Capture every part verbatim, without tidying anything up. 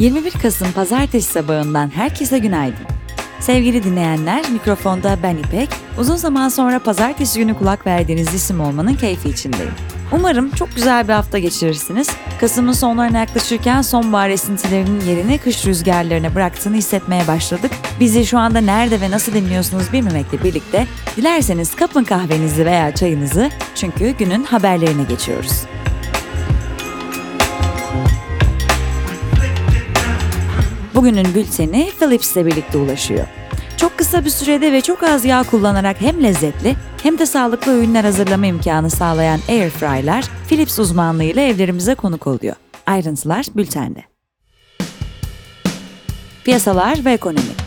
yirmi bir Kasım Pazartesi sabahından herkese günaydın. Sevgili dinleyenler, mikrofonda ben İpek. Uzun zaman sonra Pazartesi günü kulak verdiğiniz isim olmanın keyfi içindeyim. Umarım çok güzel bir hafta geçirirsiniz. Kasım'ın sonlarına yaklaşırken sonbahar esintilerinin yerini kış rüzgarlarına bıraktığını hissetmeye başladık. Bizi şu anda nerede ve nasıl dinliyorsunuz bilmemekle birlikte dilerseniz kapın kahvenizi veya çayınızı, çünkü günün haberlerine geçiyoruz. Bugünün bülteni Philips'le birlikte ulaşıyor. Çok kısa bir sürede ve çok az yağ kullanarak hem lezzetli hem de sağlıklı öğünler hazırlama imkanı sağlayan Airfry'ler Philips uzmanlığıyla evlerimize konuk oluyor. Ayrıntılar bültende. Piyasalar ve ekonomi.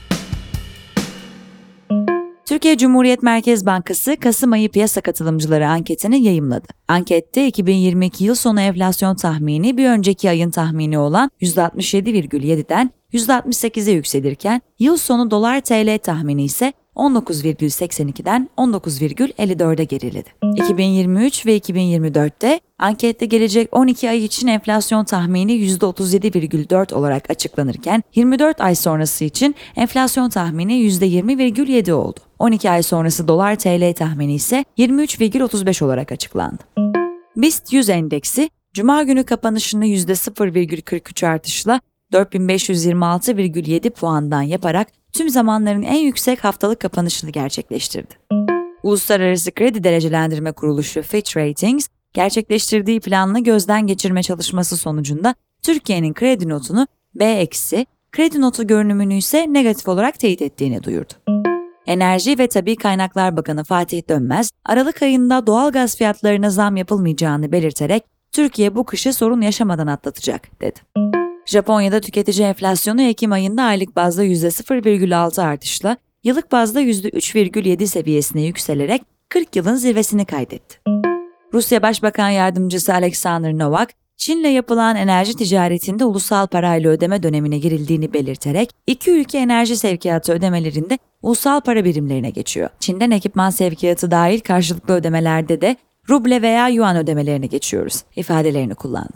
Türkiye Cumhuriyet Merkez Bankası Kasım ayı piyasa katılımcıları anketini yayımladı. Ankette iki bin yirmi iki yıl sonu enflasyon tahmini bir önceki ayın tahmini olan yüzde altmış yedi virgül yedi'den yüzde altmış sekize yükselirken yıl sonu dolar T L tahmini ise on dokuz virgül seksen iki'den on dokuz virgül elli dört'e geriledi. iki bin yirmi üç ve iki bin yirmi dört'te ankette gelecek on iki ay için enflasyon tahmini yüzde otuz yedi virgül dört olarak açıklanırken yirmi dört ay sonrası için enflasyon tahmini yüzde yirmi virgül yedi oldu. on iki ay sonrası dolar T L tahmini ise yirmi üç virgül otuz beş olarak açıklandı. BIST yüz endeksi Cuma günü kapanışını yüzde sıfır virgül kırk üç artışla dört bin beş yüz yirmi altı virgül yedi puandan yaparak tüm zamanların en yüksek haftalık kapanışını gerçekleştirdi. Uluslararası Kredi Derecelendirme Kuruluşu Fitch Ratings, gerçekleştirdiği planlı gözden geçirme çalışması sonucunda Türkiye'nin kredi notunu B-, kredi notu görünümünü ise negatif olarak teyit ettiğini duyurdu. Enerji ve Tabii Kaynaklar Bakanı Fatih Dönmez, Aralık ayında doğalgaz fiyatlarına zam yapılmayacağını belirterek Türkiye bu kışı sorun yaşamadan atlatacak, dedi. Japonya'da tüketici enflasyonu Ekim ayında aylık bazda yüzde sıfır virgül altı artışla yıllık bazda yüzde üç virgül yedi seviyesine yükselerek kırk yılın zirvesini kaydetti. Rusya Başbakan Yardımcısı Alexander Novak, Çin'le yapılan enerji ticaretinde ulusal parayla ödeme dönemine girildiğini belirterek iki ülke enerji sevkiyatı ödemelerinde ulusal para birimlerine geçiyor. Çin'den ekipman sevkiyatı dahil karşılıklı ödemelerde de ruble veya yuan ödemelerine geçiyoruz ifadelerini kullandı.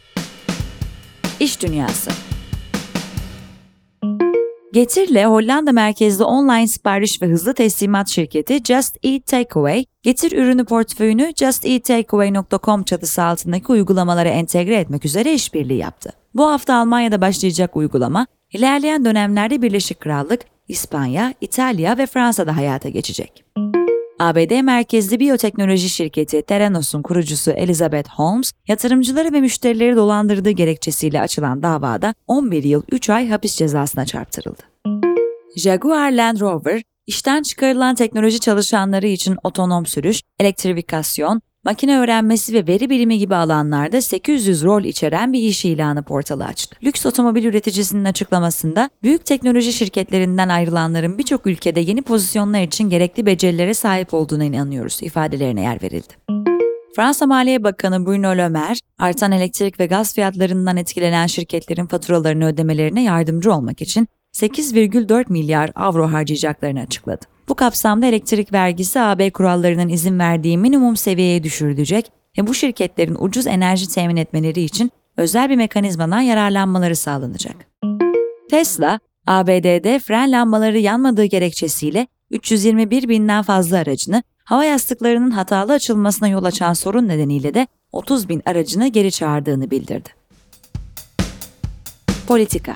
İş dünyası. Getir'le Hollanda merkezli online sipariş ve hızlı teslimat şirketi Just Eat Takeaway, Getir ürünü portföyünü just eat takeaway nokta com çatısı altındaki uygulamalara entegre etmek üzere işbirliği yaptı. Bu hafta Almanya'da başlayacak uygulama, ilerleyen dönemlerde Birleşik Krallık, İspanya, İtalya ve Fransa'da hayata geçecek. A B D merkezli biyoteknoloji şirketi Theranos'un kurucusu Elizabeth Holmes, yatırımcıları ve müşterileri dolandırdığı gerekçesiyle açılan davada on bir yıl üç ay hapis cezasına çarptırıldı. Jaguar Land Rover, işten çıkarılan teknoloji çalışanları için otonom sürüş, elektrifikasyon, makine öğrenmesi ve veri bilimi gibi alanlarda sekiz yüz rol içeren bir iş ilanı portalı açtı. Lüks otomobil üreticisinin açıklamasında, büyük teknoloji şirketlerinden ayrılanların birçok ülkede yeni pozisyonlar için gerekli becerilere sahip olduğuna inanıyoruz ifadelerine yer verildi. Fransa Maliye Bakanı Bruno Le Maire, artan elektrik ve gaz fiyatlarından etkilenen şirketlerin faturalarını ödemelerine yardımcı olmak için sekiz virgül dört milyar avro harcayacaklarını açıkladı. Bu kapsamda elektrik vergisi A B kurallarının izin verdiği minimum seviyeye düşürülecek ve bu şirketlerin ucuz enerji temin etmeleri için özel bir mekanizmadan yararlanmaları sağlanacak. Tesla, A B D'de fren lambaları yanmadığı gerekçesiyle üç yüz yirmi bir binden fazla aracını, hava yastıklarının hatalı açılmasına yol açan sorun nedeniyle de otuz bin aracını geri çağırdığını bildirdi. Politika.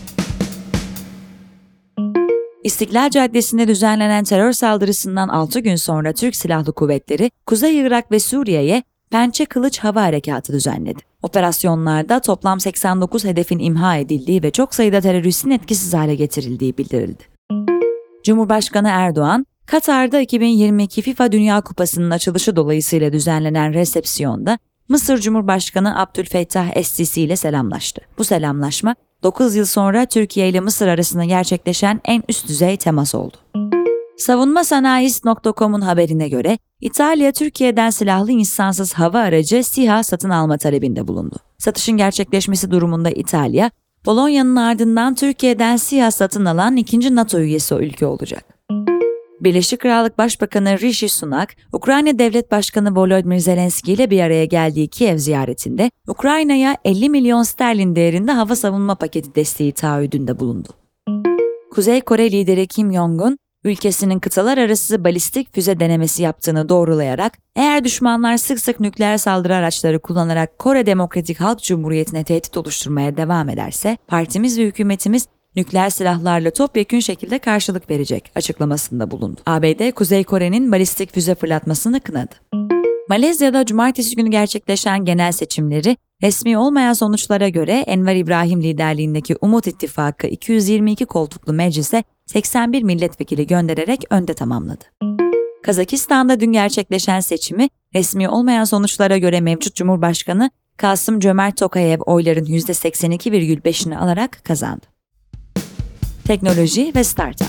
İstiklal Caddesi'nde düzenlenen terör saldırısından altı gün sonra Türk Silahlı Kuvvetleri, Kuzey Irak ve Suriye'ye Pençe Kılıç Hava Harekatı düzenledi. Operasyonlarda toplam seksen dokuz hedefin imha edildiği ve çok sayıda teröristin etkisiz hale getirildiği bildirildi. Cumhurbaşkanı Erdoğan, Katar'da iki bin yirmi iki FIFA Dünya Kupası'nın açılışı dolayısıyla düzenlenen resepsiyonda Mısır Cumhurbaşkanı Abdülfettah Es-Sisi ile selamlaştı. Bu selamlaşma, dokuz yıl sonra Türkiye ile Mısır arasında gerçekleşen en üst düzey temas oldu. Savunma Sanayist nokta com'un haberine göre, İtalya, Türkiye'den silahlı insansız hava aracı SİHA satın alma talebinde bulundu. Satışın gerçekleşmesi durumunda İtalya, Polonya'nın ardından Türkiye'den SİHA satın alan ikinci NATO üyesi ülke olacak. Birleşik Krallık Başbakanı Rishi Sunak, Ukrayna Devlet Başkanı Volodymyr Zelenski ile bir araya geldiği Kiev ziyaretinde Ukrayna'ya elli milyon sterlin değerinde hava savunma paketi desteği taahhüdünde bulundu. Kuzey Kore lideri Kim Jong-un, ülkesinin kıtalar arası balistik füze denemesi yaptığını doğrulayarak, eğer düşmanlar sık sık nükleer saldırı araçları kullanarak Kore Demokratik Halk Cumhuriyeti'ne tehdit oluşturmaya devam ederse, partimiz ve hükümetimiz nükleer silahlarla topyekün şekilde karşılık verecek açıklamasında bulundu. A B D, Kuzey Kore'nin balistik füze fırlatmasını kınadı. Malezya'da cumartesi günü gerçekleşen genel seçimleri, resmi olmayan sonuçlara göre Enver İbrahim liderliğindeki Umut İttifakı iki yüz yirmi iki koltuklu meclise seksen bir milletvekili göndererek önde tamamladı. Kazakistan'da dün gerçekleşen seçimi, resmi olmayan sonuçlara göre mevcut Cumhurbaşkanı Kasım-Cömert Tokayev oyların yüzde seksen iki virgül beşini alarak kazandı. Teknoloji ve startup.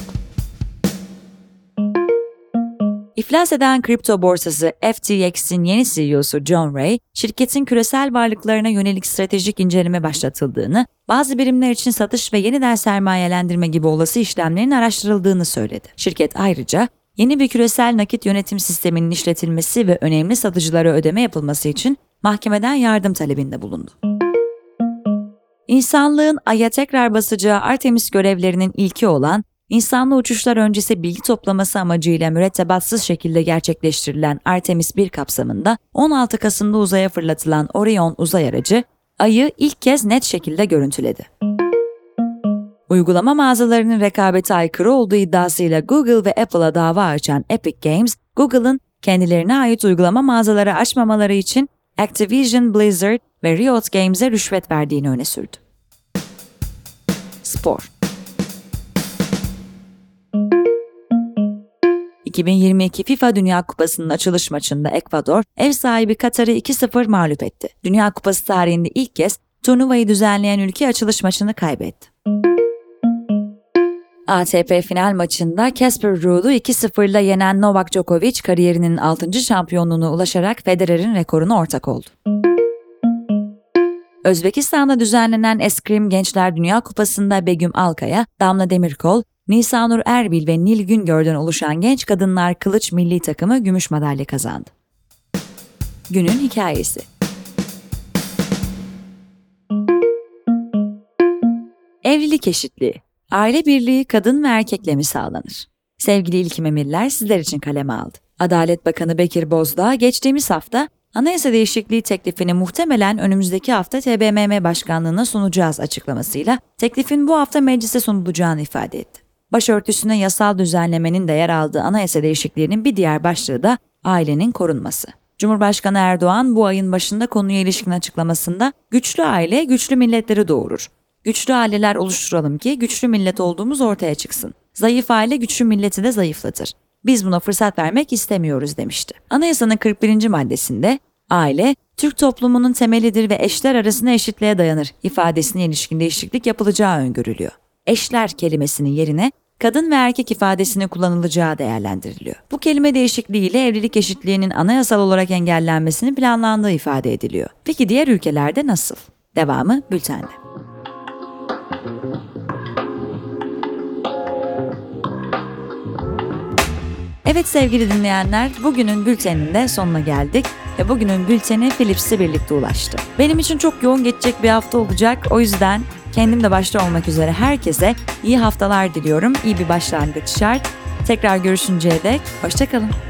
İflas eden kripto borsası F T X'in yeni C E O'su John Ray, şirketin küresel varlıklarına yönelik stratejik inceleme başlatıldığını, bazı birimler için satış ve yeniden sermayelendirme gibi olası işlemlerin araştırıldığını söyledi. Şirket ayrıca, yeni bir küresel nakit yönetim sisteminin işletilmesi ve önemli satıcılara ödeme yapılması için mahkemeden yardım talebinde bulundu. İnsanlığın Ay'a tekrar basacağı Artemis görevlerinin ilki olan, İnsanlı uçuşlar öncesi bilgi toplaması amacıyla mürettebatsız şekilde gerçekleştirilen Artemis bir kapsamında on altı Kasım'da uzaya fırlatılan Orion uzay aracı, Ay'ı ilk kez net şekilde görüntüledi. Uygulama mağazalarının rekabete aykırı olduğu iddiasıyla Google ve Apple'a dava açan Epic Games, Google'ın kendilerine ait uygulama mağazaları açmamaları için Activision Blizzard ve Riot Games'e rüşvet verdiğini öne sürdü. Spor. iki bin yirmi iki FIFA Dünya Kupası'nın açılış maçında Ekvador, ev sahibi Katar'ı iki sıfır mağlup etti. Dünya Kupası tarihinde ilk kez turnuvayı düzenleyen ülke açılış maçını kaybetti. A T P final maçında Casper Ruud'u iki sıfırla yenen Novak Djokovic kariyerinin altıncı şampiyonluğuna ulaşarak Federer'in rekoruna ortak oldu. Özbekistan'da düzenlenen Eskrim Gençler Dünya Kupası'nda Begüm Alkaya, Damla Demirkol, Nisanur Erbil ve Nil Güngör'den oluşan genç kadınlar kılıç milli takımı gümüş madalya kazandı. Günün hikayesi. Evlilik eşitliği. Aile birliği kadın ve erkekle mi sağlanır? Sevgili İlkim Emirler sizler için kaleme aldı. Adalet Bakanı Bekir Bozdağ geçtiğimiz hafta anayasa değişikliği teklifini muhtemelen önümüzdeki hafta T B M M Başkanlığı'na sunacağız açıklamasıyla teklifin bu hafta meclise sunulacağını ifade etti. Başörtüsüne yasal düzenlemenin de yer aldığı anayasa değişikliğinin bir diğer başlığı da ailenin korunması. Cumhurbaşkanı Erdoğan bu ayın başında konuya ilişkin açıklamasında güçlü aile güçlü milletleri doğurur. Güçlü aileler oluşturalım ki güçlü millet olduğumuz ortaya çıksın. Zayıf aile güçlü milleti de zayıflatır. Biz buna fırsat vermek istemiyoruz demişti. Anayasanın kırk birinci maddesinde aile, Türk toplumunun temelidir ve eşler arasında eşitliğe dayanır ifadesine ilişkin değişiklik yapılacağı öngörülüyor. Eşler kelimesinin yerine kadın ve erkek ifadesini kullanılacağı değerlendiriliyor. Bu kelime değişikliğiyle evlilik eşitliğinin anayasal olarak engellenmesinin planlandığı ifade ediliyor. Peki diğer ülkelerde nasıl? Devamı bültende. Evet sevgili dinleyenler, bugünün bülteninde sonuna geldik ve bugünün bülteni Philips'le birlikte ulaştı. Benim için çok yoğun geçecek bir hafta olacak, o yüzden kendim de başta olmak üzere herkese iyi haftalar diliyorum, iyi bir başlangıç şart. Tekrar görüşünceye dek hoşça kalın.